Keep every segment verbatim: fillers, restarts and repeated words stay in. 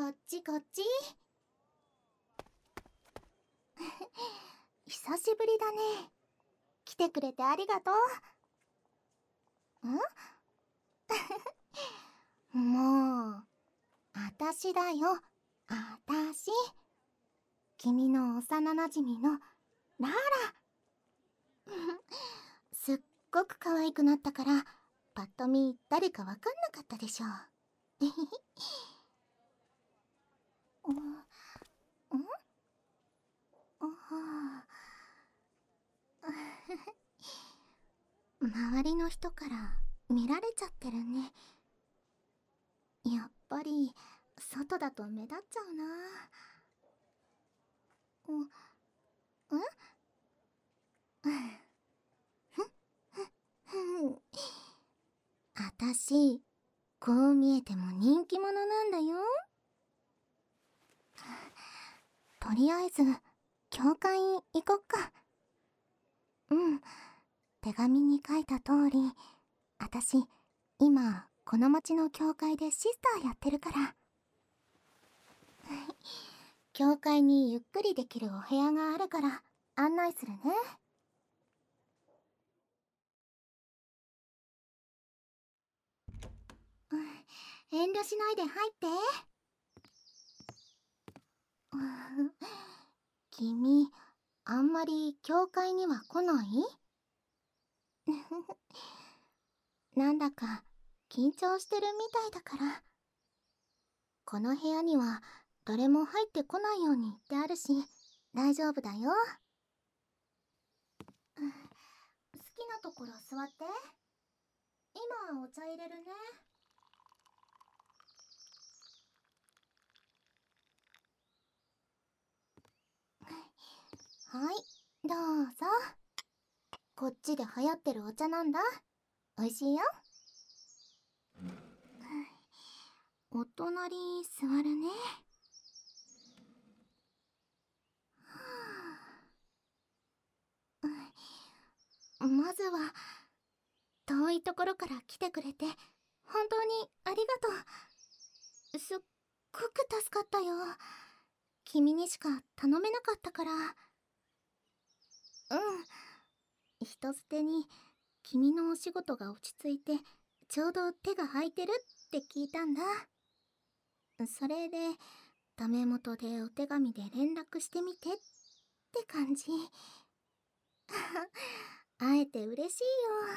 こっちこっち。久しぶりだね。来てくれてありがとう。んもう、あたしだよ、あたし。君の幼なじみのララ。すっごく可愛くなったから、パッと見誰かわかんなかったでしょ。んん周りの人から見られちゃってるね。やっぱり外だと目立っちゃうな。んあたし、こう見えても人気者なんだよ。とりあえず教会行こっか。うん、手紙に書いた通り、あたし今この町の教会でシスターやってるから。教会にゆっくりできるお部屋があるから案内するね。うん、遠慮しないで入って。君、あんまり教会には来ない？なんだか緊張してるみたいだから。この部屋には誰も入ってこないように言ってあるし、大丈夫だよ。好きなところ座って。今お茶入れるね。はい、どうぞ。こっちで流行ってるお茶なんだ。おいしいよ。お隣座るね。まずは遠いところから来てくれて本当にありがとう。すっごく助かったよ。君にしか頼めなかったから。うん、人捨てに君のお仕事が落ち着いてちょうど手が空いてるって聞いたんだ。それでダメ元でお手紙で連絡してみてって感じ。会えて嬉しい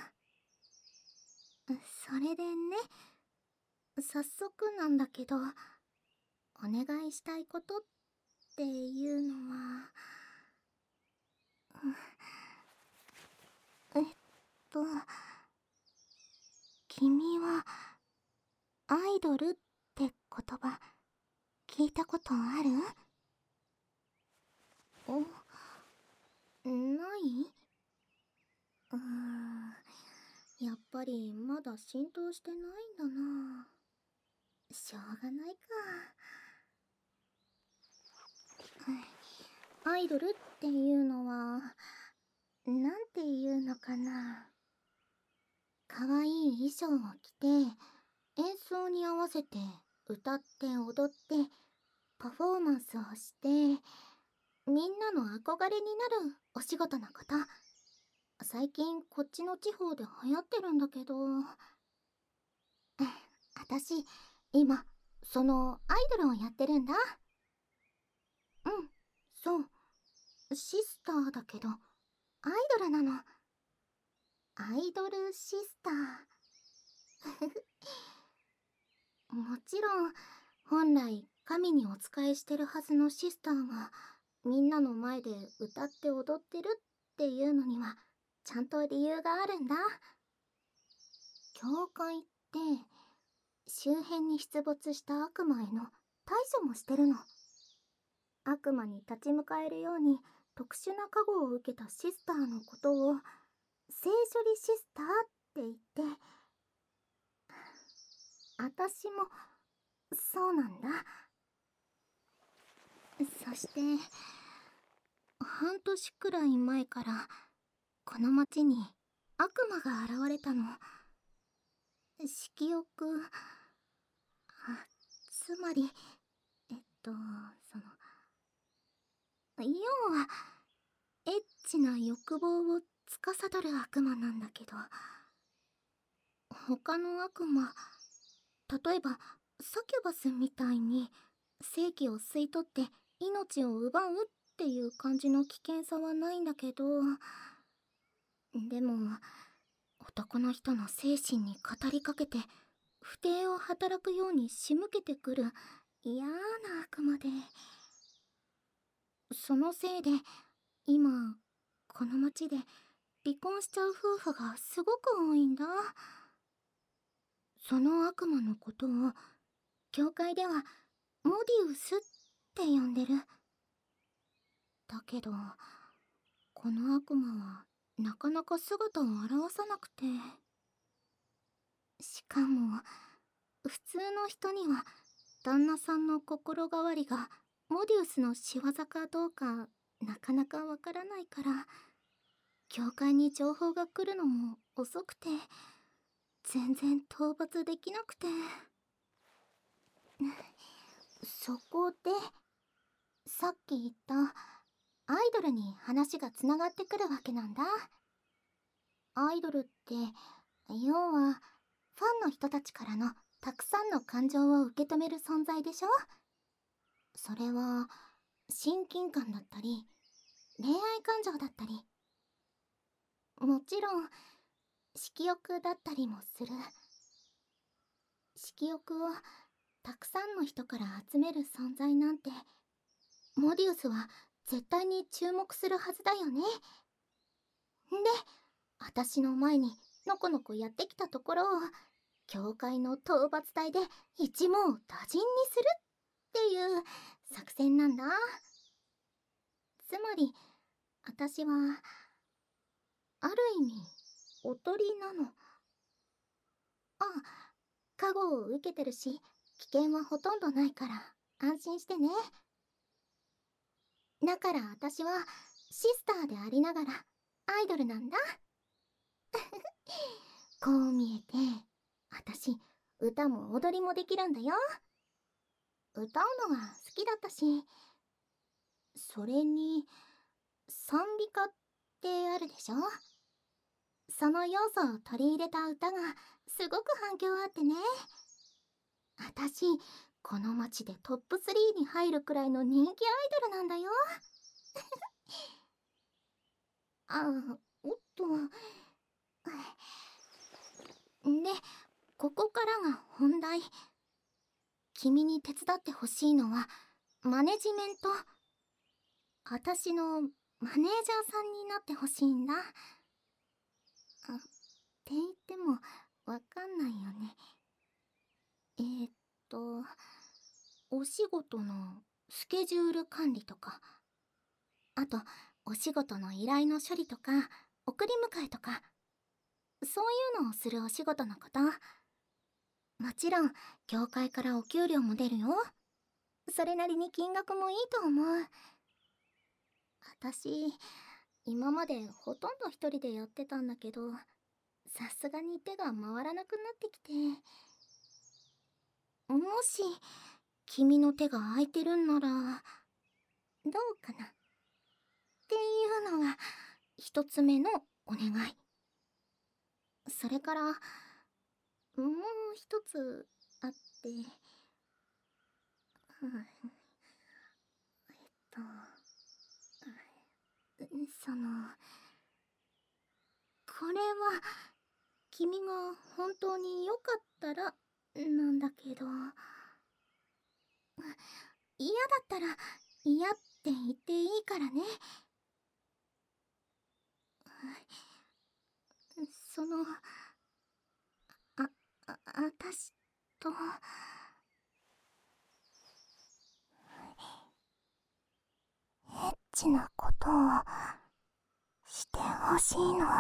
よ。それでね、早速なんだけど、お願いしたいことっていうのは、えっと、君はアイドルって言葉聞いたことある？お、ない？うーん、やっぱりまだ浸透してないんだな。しょうがないか。アイドルっていうのは、なんていうのかな。かわいい衣装を着て、演奏に合わせて歌って踊ってパフォーマンスをして、みんなの憧れになるお仕事のこと。最近こっちの地方で流行ってるんだけど、あたし今そのアイドルをやってるんだ。うん、そう、シスターだけどアイドルなの。アイドルシスター。もちろん本来神にお仕えしてるはずのシスターがみんなの前で歌って踊ってるっていうのにはちゃんと理由があるんだ。教会って周辺に出没した悪魔への対処もしてるの。悪魔に立ち向かえるように特殊な加護を受けたシスターのことを聖処理シスターって言って、あたしもそうなんだ。そして半年くらい前からこの町に悪魔が現れたの。色欲、あ、つまりと、その、要は、エッチな欲望を司る悪魔なんだけど、他の悪魔、例えば、サキュバスみたいに、正気を吸い取って命を奪うっていう感じの危険さはないんだけど、でも、男の人の精神に語りかけて、不貞を働くように仕向けてくる嫌な悪魔で、そのせいで、今、この町で離婚しちゃう夫婦がすごく多いんだ。その悪魔のことを、教会ではモディウスって呼んでる。だけど、この悪魔はなかなか姿を現さなくて。しかも、普通の人には旦那さんの心変わりがモディウスの仕業かどうかなかなかわからないから、教会に情報が来るのも遅くて、全然討伐できなくて。そこで、さっき言ったアイドルに話がつながってくるわけなんだ。アイドルって、要はファンの人たちからのたくさんの感情を受け止める存在でしょ。それは親近感だったり恋愛感情だったり、もちろん色欲だったりもする。色欲をたくさんの人から集める存在なんて、モディウスは絶対に注目するはずだよね。で、私の前にのこのこやってきたところを、教会の討伐隊で一網打尽にするっていう作戦なんだ。つまり、私は、ある意味、おとりなの。あ、加護を受けてるし、危険はほとんどないから安心してね。だから私はシスターでありながらアイドルなんだ。こう見えて、私歌も踊りもできるんだよ。歌うのが好きだったし、それに賛美歌ってあるでしょ。その要素を取り入れた歌がすごく反響あってね。私、この街でトップスリーに入るくらいの人気アイドルなんだよ。あ、おっと。で、ここからが本題。君に手伝ってほしいのは、マネジメント。私のマネージャーさんになってほしいんだ。あ、って言ってもわかんないよね。えー、っと、お仕事のスケジュール管理とか、あと、お仕事の依頼の処理とか、送り迎えとか、そういうのをするお仕事のこと。もちろん、業界からお給料も出るよ。それなりに金額もいいと思う。私、今までほとんど一人でやってたんだけど、さすがに手が回らなくなってきて。もし、君の手が空いてるんなら、どうかなっていうのが、一つ目のお願い。それから、もう一つあって、うん、えっと、その、これは、君が本当に良かったら、なんだけど、嫌だったら、嫌って言っていいからね。その、あ、あ、あたしと、エッチなことをしてほしいの。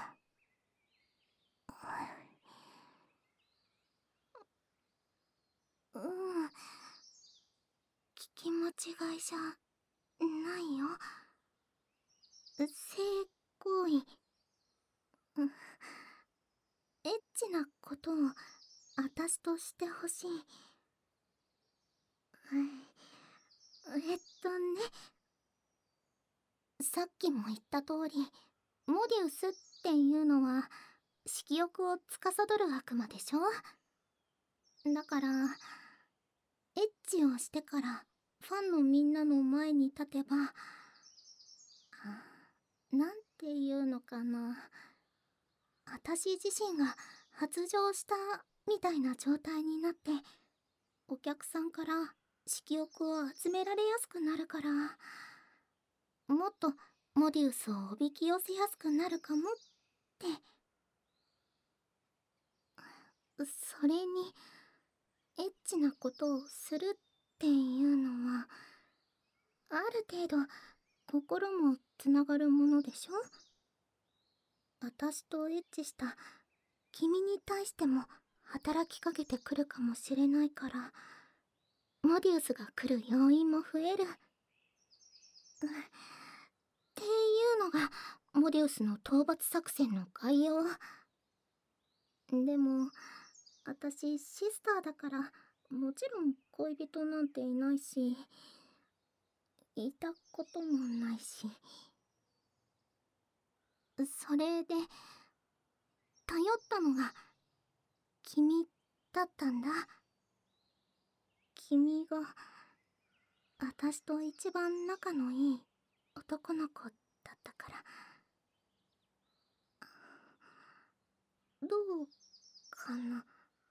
うん、聞き間違いじゃないよ。性行為、うん、エッチなことをあたしとしてほしい。はい、 えっとね、さっきも言った通り、モディウスっていうのは色欲を司る悪魔でしょ。だからエッチをしてからファンのみんなの前に立てば、なんていうのかな、私自身が発情したみたいな状態になって、お客さんから色欲を集められやすくなるから、もっとモディウスをおびき寄せやすくなるかもって。それにエッチなことをするっていうのはある程度心もつながるものでしょ。私とエッチした君に対しても働きかけてくるかもしれないから、モディウスが来る要因も増えるっていうのがモディウスの討伐作戦の概要。でも私シスターだから、もちろん恋人なんていないし、いたこともないし、それで頼ったのが君だったんだ。君が私と一番仲のいい男の子だったから。どうかな。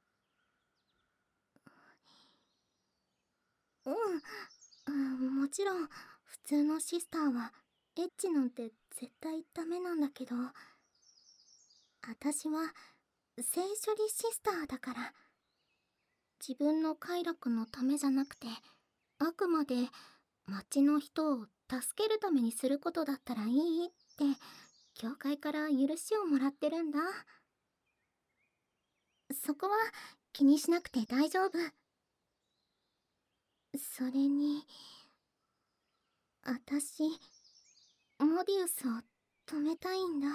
うん、うん、もちろん普通のシスターはエッチなんて絶対ダメなんだけど、私は性処理シスターだから、自分の快楽のためじゃなくて、あくまで町の人を助けるためにすることだったらいいって教会から許しをもらってるんだ。そこは気にしなくて大丈夫。それに私モディウスを止めたいんだ。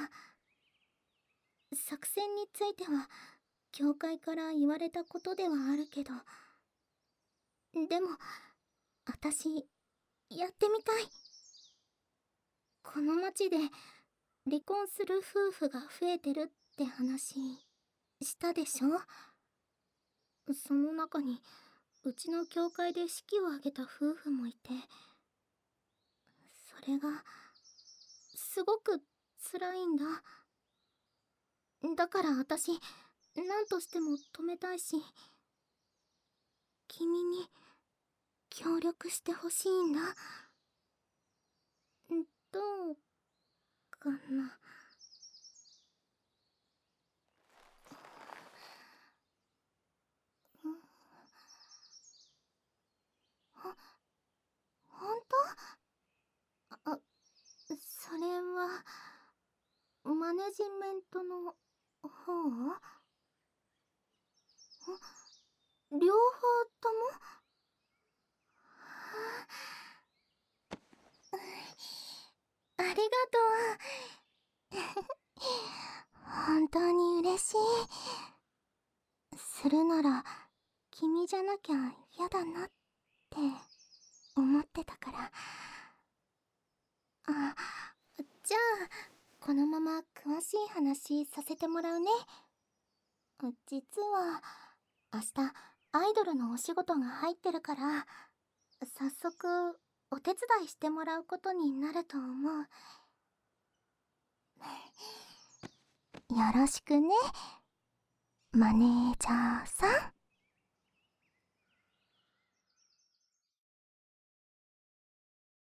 作戦については教会から言われたことではあるけど、でも私やってみたい。この町で離婚する夫婦が増えてるって話したでしょ。その中にうちの教会で式を挙げた夫婦もいて、それがすごく辛いんだ。だから私何としても止めたいし、君に協力してほしいんだ。どうかな。ほ本当？あ、それはマネジメントの方？両方とも？ありがとう。本当に嬉しい。するなら君じゃなきゃ嫌だなって思ってたから。あ、じゃあこのまま詳しい話させてもらうね。実は明日アイドルのお仕事が入ってるから、早速お手伝いしてもらうことになると思う。よろしくね、マネージャーさん。